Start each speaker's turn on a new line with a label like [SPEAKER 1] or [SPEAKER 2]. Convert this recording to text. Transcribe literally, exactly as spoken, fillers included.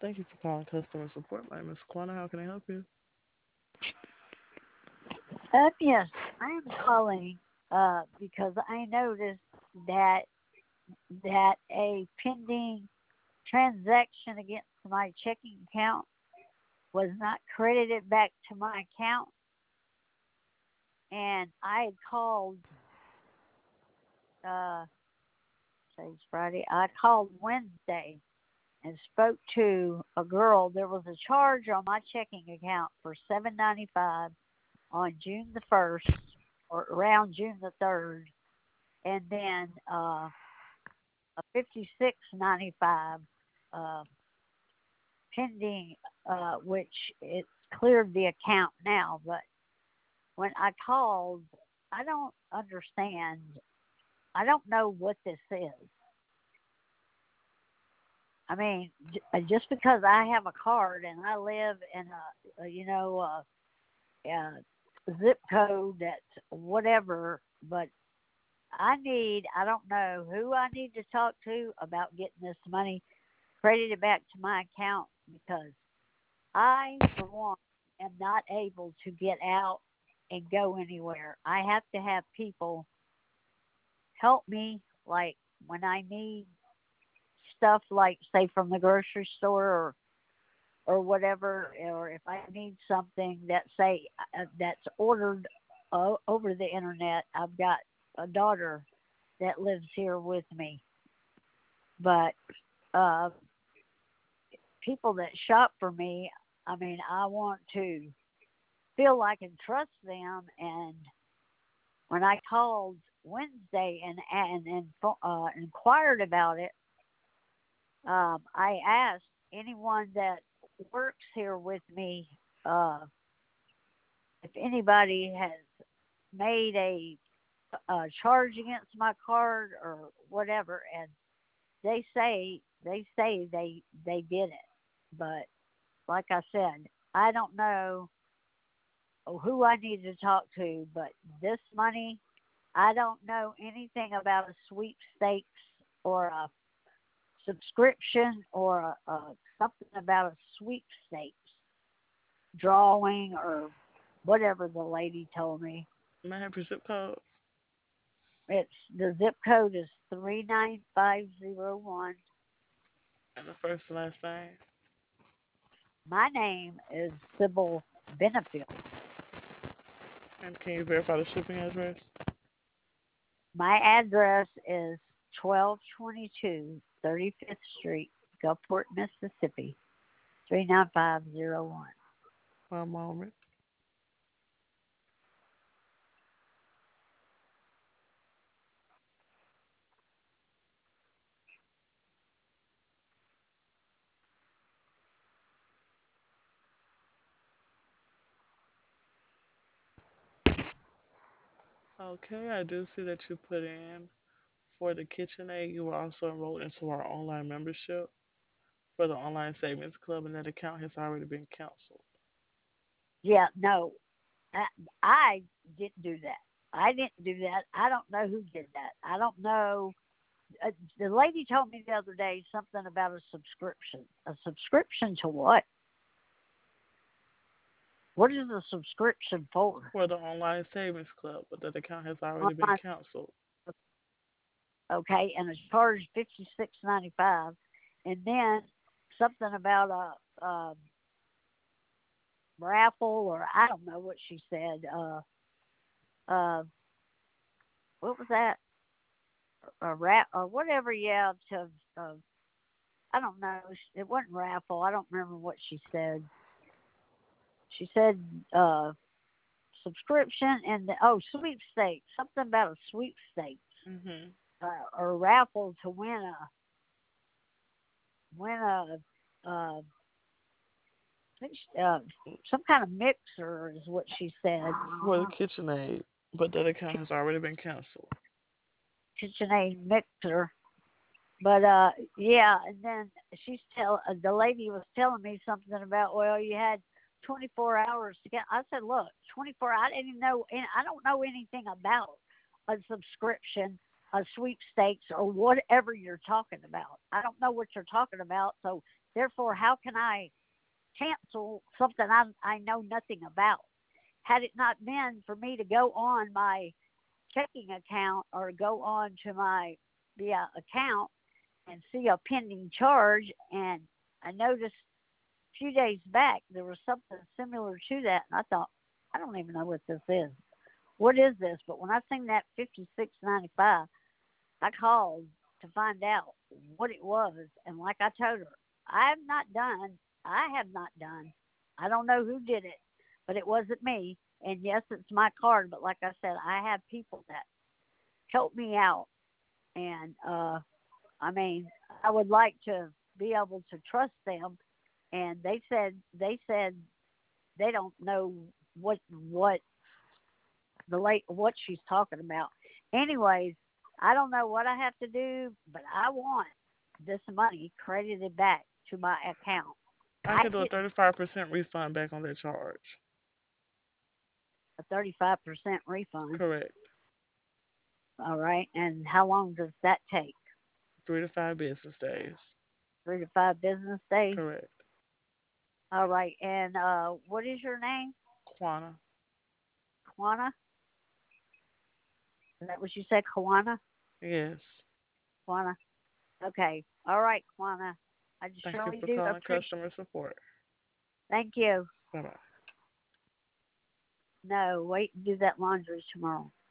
[SPEAKER 1] Thank you for calling customer support. My name is Quana. How can I help you?
[SPEAKER 2] Uh, yes, I am calling uh, because I noticed that that a pending transaction against my checking account was not credited back to my account, and I had called. Uh, today's Friday. I called Wednesday and spoke to a girl. There was a charge on my checking account for seven ninety five on June the first or around June the third, and then uh, a fifty six ninety five uh, pending, uh, which it's cleared the account now. But when I called, I don't understand. I don't know what this is. I mean, j- uh, just because I have a card and I live in a, a you know, a, a zip code that's whatever, but I need, I don't know who I need to talk to about getting this money credited back to my account because I, for one, am not able to get out and go anywhere. I have to have people help me, like when I need stuff, like say from the grocery store or or whatever, or if I need something that say uh, that's ordered uh, over the internet. I've got a daughter that lives here with me, but uh, people that shop for me, I mean, I want to feel I can trust them. And when I called Wednesday and and and uh, inquired about it, um, I asked anyone that works here with me uh, if anybody has made a, a charge against my card or whatever, and they say they say they they did it, but like I said, I don't know who I need to talk to. But this money, I don't know anything about a sweepstakes or a subscription or a, a something about a sweepstakes drawing or whatever the lady told me.
[SPEAKER 1] May I have your zip code
[SPEAKER 2] It's the zip code is three nine five zero one.
[SPEAKER 1] and the first and last name?
[SPEAKER 2] My name is Sybil Benefield.
[SPEAKER 1] And can you verify the shipping address?
[SPEAKER 2] My address is twelve twenty two thirty fifth Street, Gulfport, Mississippi, three nine five zero one.
[SPEAKER 1] One moment. Okay, I do see that you put in for the KitchenAid. You were also enrolled into our online membership for the online savings club, and that account has already been canceled.
[SPEAKER 2] Yeah, no, I, I didn't do that. I didn't do that. I don't know who did that. I don't know. Uh, the lady told me the other day something about a subscription. A subscription to what? What is a subscription for?
[SPEAKER 1] For the online savings club, but that account has already been
[SPEAKER 2] Online,
[SPEAKER 1] canceled.
[SPEAKER 2] okay, and it's charged fifty six ninety five, and then something about a, a raffle or I don't know what she said. Uh, uh, what was that? A rat or whatever? Yeah, to uh, I don't know. It wasn't raffle. I don't remember what she said. She said uh, subscription and the, oh sweepstakes. Something about a sweepstakes
[SPEAKER 1] Mhm.
[SPEAKER 2] uh, or raffle to win a win a uh, uh, some kind of mixer is what she said.
[SPEAKER 1] For the KitchenAid, but that account has already been canceled.
[SPEAKER 2] KitchenAid mixer. But uh, yeah, and then she's tell uh, the lady was telling me something about well, you had twenty-four hours to get. I said, look, twenty-four. I didn't know. I don't know anything about a subscription, a sweepstakes, or whatever you're talking about. I don't know what you're talking about. So Therefore, how can I cancel something I, I know nothing about? Had it not been for me to go on my checking account or go on to my yeah, account and see a pending charge, and I noticed a few days back there was something similar to that, and I thought, I don't even know what this is. What is this? But when I seen that fifty six ninety five, I called to find out what it was, and like I told her, I have not done. I have not done. I don't know who did it, but it wasn't me. And yes, it's my card. But like I said, I have people that help me out, and uh, I mean, I would like to be able to trust them. And they said they said they don't know what what the late what she's talking about. Anyways, I don't know what I have to do, but I want this money credited back to my account.
[SPEAKER 1] I
[SPEAKER 2] I
[SPEAKER 1] can do a
[SPEAKER 2] didn't
[SPEAKER 1] thirty-five percent refund back on that charge.
[SPEAKER 2] a thirty-five percent refund.
[SPEAKER 1] Correct.
[SPEAKER 2] All right, and how long does that take?
[SPEAKER 1] Three to five business days.
[SPEAKER 2] Three to five business days.
[SPEAKER 1] Correct.
[SPEAKER 2] All right, and uh, what is your name?
[SPEAKER 1] Quana.
[SPEAKER 2] Kwana? Is that what you said, Kwana?
[SPEAKER 1] Yes.
[SPEAKER 2] Kwana. Okay. All right, Kwana. I just
[SPEAKER 1] Thank you
[SPEAKER 2] surely
[SPEAKER 1] for
[SPEAKER 2] do
[SPEAKER 1] calling
[SPEAKER 2] appreciate.
[SPEAKER 1] customer support.
[SPEAKER 2] Thank you.
[SPEAKER 1] Bye bye.
[SPEAKER 2] No, wait and do that laundry tomorrow.